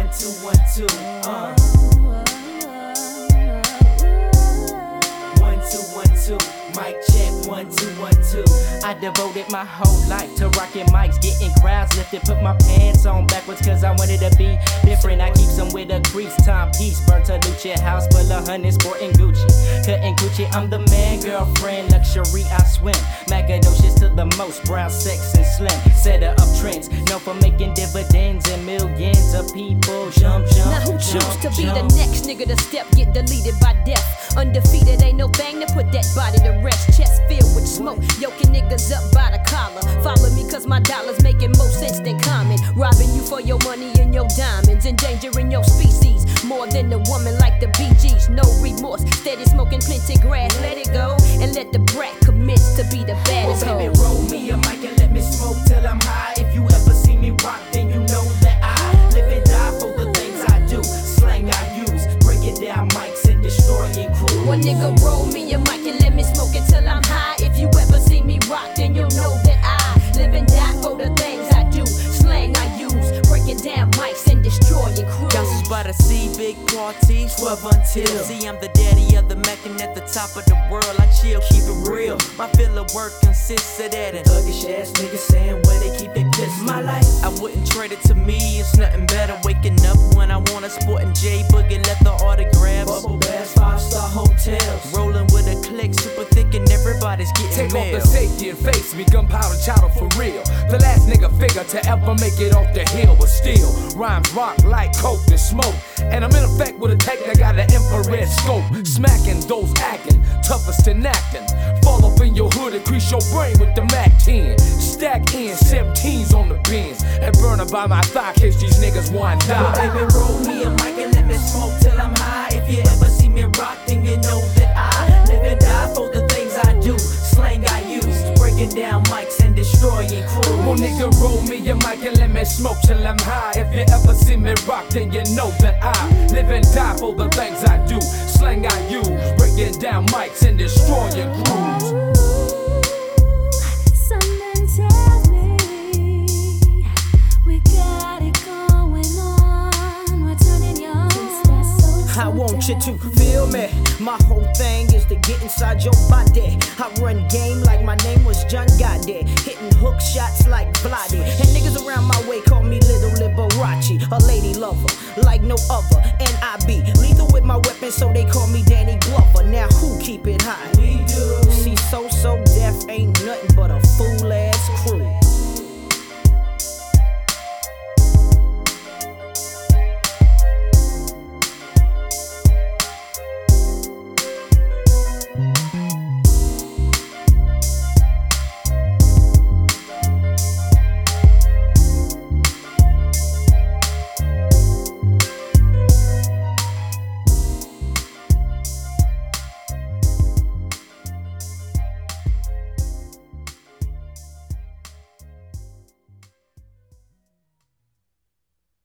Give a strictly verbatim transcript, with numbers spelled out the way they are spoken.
One, two, one, two, uh. One, two, one, two. Mic check, one, two, one, two. I devoted my whole life to rocking mics, getting crowds lifted. Put my pants on backwards cause I wanted to be different. I keep some with a grease timepiece. Bertolucci, house full of honey, sporting Gucci. Cutting Gucci, I'm the man, girlfriend. Luxury, I swim. Macadocious to the most, brown, sex, and slim. Setter up trends, known for making dividends. And millions of people jump, jump, Now who jump, choose to be jump. the next nigga to step, get deleted by death? Undefeated, ain't no thing to put that body to rest. Chest filled with smoke, yoking niggas up by the collar. Follow me cause my dollars making more sense than common. Robbing you for your money and your diamonds, endangering your species more than a woman like the Bee Gees. No remorse, steady smoking plenty grass. Let it go and let the brat commence to be the baddest Well, hoe. baby, roll me a mic and let me smoke till I'm high. If you ever see me rock, then you know that I live and die for the things I do. Slang I use, breaking down mics and destroying crews. One nigga roll me a mic and let me smoke it till I'm high. If you ever see me rock, then you'll know that I live and die for the things I do. Slang I use, breaking down mics and destroying crews. Houses by the sea, big parties, twelve until. See, I'm the daddy of the Mac and at the top of the world. I chill, keep it real. My field of work consists of that. And Thuggish ass niggas saying where they keep their pistols. my life, I wouldn't trade it to me. It's nothing better. Waking up when I want a sporting J Boogie, let the autographs. Bubble bass, five star hotels. Rolling with a click, super thick, and everybody's getting Take mail. off the safety and face me, gunpowder chowder for real. The last nigga figure to ever make it off the hill, but still rhymes rock like coke and smoke. And I'm in effect with a tech that got an infrared scope, smacking those acting toughest in acting. Fall up in your hood and crease your brain with the Mac ten. Stack in seventeens on the bins and burn up by my thigh case these niggas want to Well, die. baby, roll me a mic and let me smoke till I'm high. If you ever see me rock, then you know that I live and die for the things I do. Slang I use, breaking down mics and destroying crews. Well, nigga, roll me a mic and let me smoke till I'm high. If you ever see me rock, then you know that I live and die for the things I do. Slang I use, breaking down mics and destroying crews. Something tells me we got it going on. We're turning your I want you to feel me. My whole thing is to get inside your body. I run game like my name was John Gotti, hitting hook shots like Vladi. And niggas around my way call me Little Liberace, a lady lover like no other. And I be lethal with my weapon, so they call me Danny Glover. Now who keep it high? We do. She's so so